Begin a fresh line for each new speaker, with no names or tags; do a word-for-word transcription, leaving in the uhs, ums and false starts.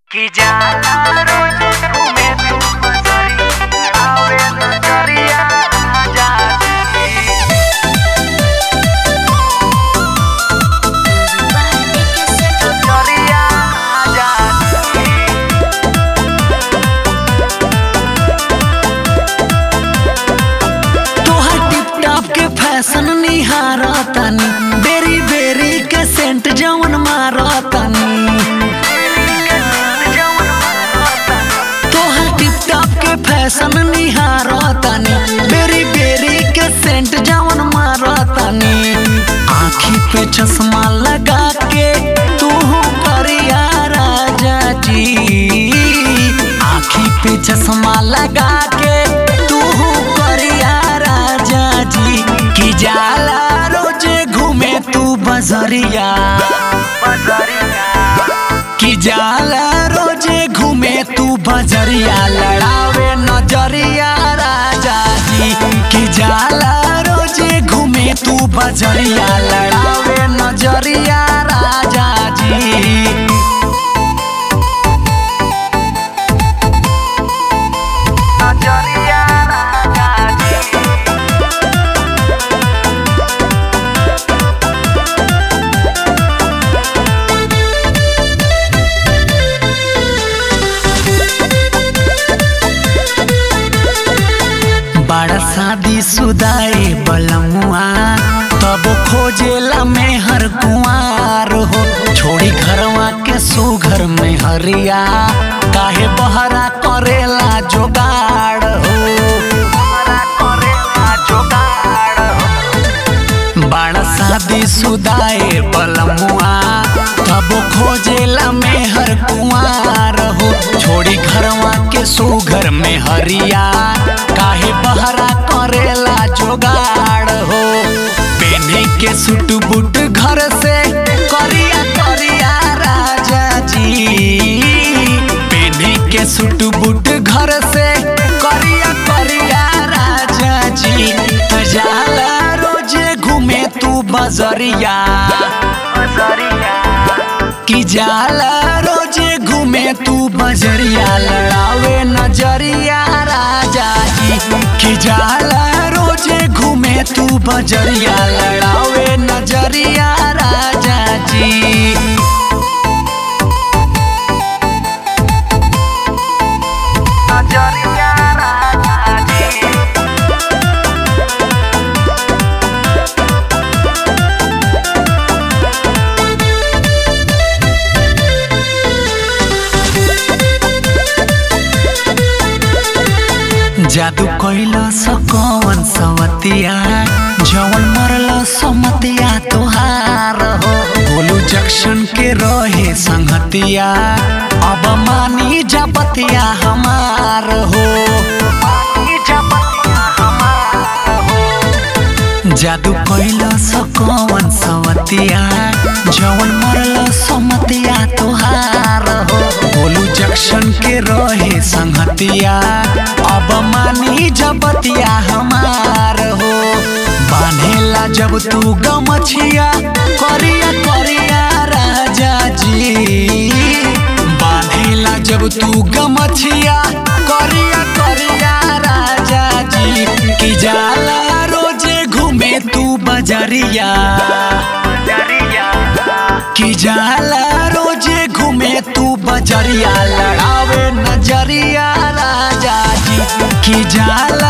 कि जाला रोज घूमे तू बजरी आवे नजरिया आ जाती नजरिया आ जाती
तोहर टिप टॉप के फैशन निहारतानी बेरी बेरी के सेंट जवन मारतानी फैशन निहारतानी बेरी बेरी के सेंट जवन मारतानी आँखी पे चश्मा लगा के तू करिया राजा जी आँखी पे चश्मा लगा के तू करिया राजा जी कि जाला रोजे घूमे तू बजरिया कि जाला रोजे घूमे तू बजरिया लड़ावे नजरिया राजा जी कि जाला रोजे घूमे तू बजरिया लड़ावे नजरिया राजा जी
नजरिया राजा जी
बड़ा शादी सुदाई बलमुआ तब खोजेला में हर कुआर हो छोड़ी घरवा के सुघर में हरिया काहे बहरा करेला जोगाड़ हो
करेला जोगाड़ हो
बड़ा शादी सुदाई बलमुआ तब खोजेला में हर कुआर हो छोड़ी घरवा के सुघर में हरिया काहे बहरा करेला जोगाड़ हो पेन्हे के सूट बूट घर से करिया करिया राजा जी पेन्हे के सूट बूट घर से करिया करिया राजा जी जाला रोजे घूमे तू बजरिया
नजरिया
कि जाला रोजे घूमे तू बजरिया लड़ावे नजरिया राजा जी कि जाला रोजे घूमे तू बजरिया लड़ावे नजरिया राजा जी
नजरिया राजा जी
जादू कैला सकवन सवतिया जवन मरल समतिया तोहार हो गोलू जंक्शन के रहे संगतिया अब मानी जपतिया हमार हो जादू कैला सकवन सवतिया जवन मरल समतिया तोहार हो गोलू जंक्शन के रहे संगतिया अब मानी जबतिया हमार हो बान्हेला जब तू गमछिया करिया करिया राजा जी बान्हेला जब तू गमछिया करिया करिया राजा जी कि जाला रोजे घूमे तू बजरिया कि जाला रोजे घूमे तू बजरिया लड़ावे नजरिया राजा जी कि जाला